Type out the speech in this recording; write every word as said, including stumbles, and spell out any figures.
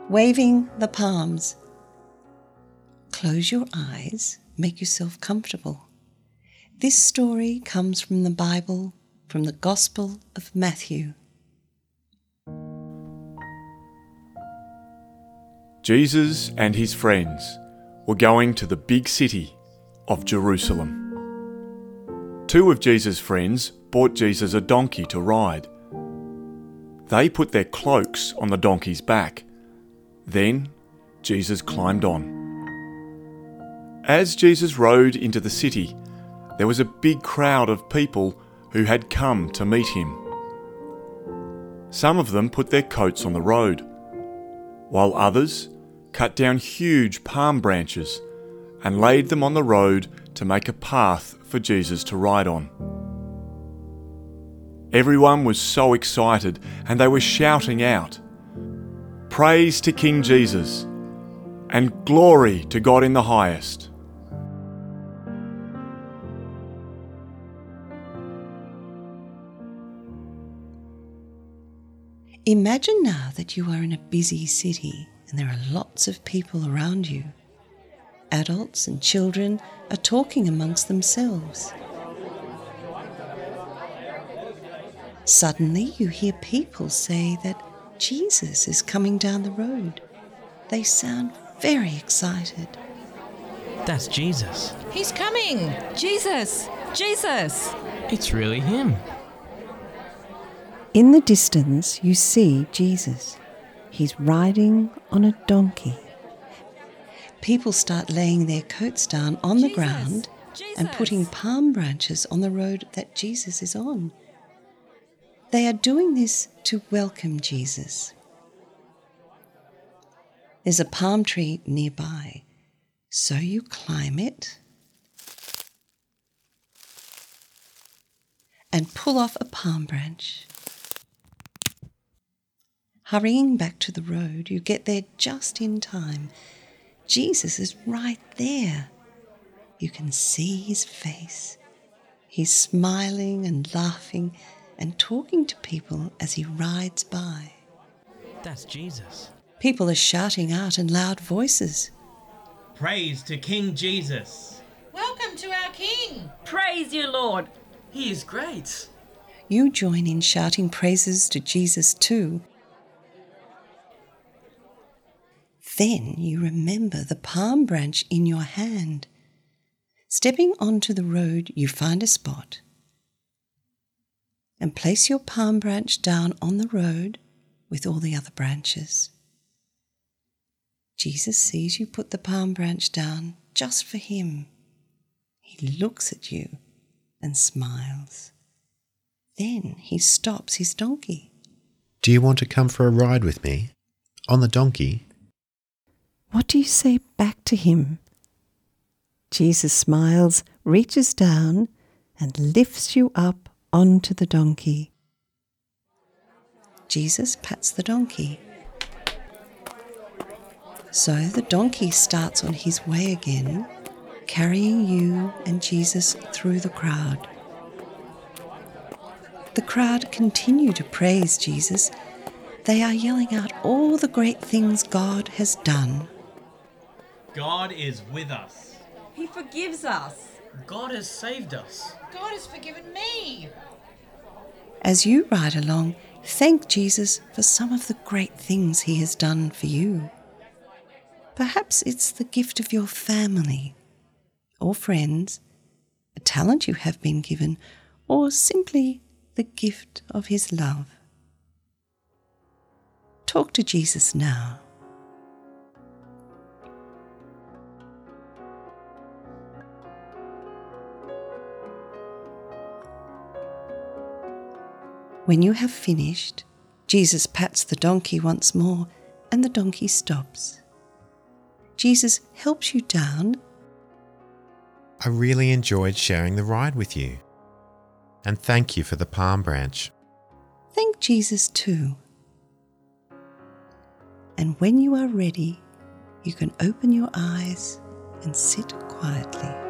Waving the palms. Close your eyes, make yourself comfortable. This story comes from the Bible, from the Gospel of Matthew. Jesus and his friends were going to the big city of Jerusalem. Two of Jesus' friends bought Jesus a donkey to ride. They put their cloaks on the donkey's back. Then Jesus climbed on. As Jesus rode into the city, there was a big crowd of people who had come to meet him. Some of them put their coats on the road, while others cut down huge palm branches and laid them on the road to make a path for Jesus to ride on. Everyone was so excited and they were shouting out, "Praise to King Jesus, and glory to God in the highest." Imagine now that you are in a busy city and there are lots of people around you. Adults and children are talking amongst themselves. Suddenly you hear people say that Jesus is coming down the road. They sound very excited. That's Jesus. He's coming! Jesus! Jesus! It's really him. In the distance you see Jesus. He's riding on a donkey. People start laying their coats down on the Jesus, ground and Jesus. putting palm branches on the road that Jesus is on. They are doing this to welcome Jesus. There's a palm tree nearby, so you climb it and pull off a palm branch. Hurrying back to the road, you get there just in time. Jesus is right there. You can see his face. He's smiling and laughing and talking to people as he rides by. That's Jesus. People are shouting out in loud voices. Praise to King Jesus. Welcome to our King! Praise you, Lord. He is great. You join in shouting praises to Jesus too. Then you remember the palm branch in your hand. Stepping onto the road, you find a spot and place your palm branch down on the road with all the other branches. Jesus sees you put the palm branch down just for him. He looks at you and smiles. Then he stops his donkey. Do you want to come for a ride with me? On the donkey? What do you say back to him? Jesus smiles, reaches down, and lifts you up onto the donkey. Jesus pats the donkey. So the donkey starts on his way again, carrying you and Jesus through the crowd. The crowd continue to praise Jesus. They are yelling out all the great things God has done. God is with us. He forgives us. God has saved us. God has forgiven me! As you ride along, thank Jesus for some of the great things he has done for you. Perhaps it's the gift of your family or friends, a talent you have been given, or simply the gift of his love. Talk to Jesus now. When you have finished, Jesus pats the donkey once more and the donkey stops. Jesus helps you down. I really enjoyed sharing the ride with you. And thank you for the palm branch. Thank Jesus too. And when you are ready, you can open your eyes and sit quietly.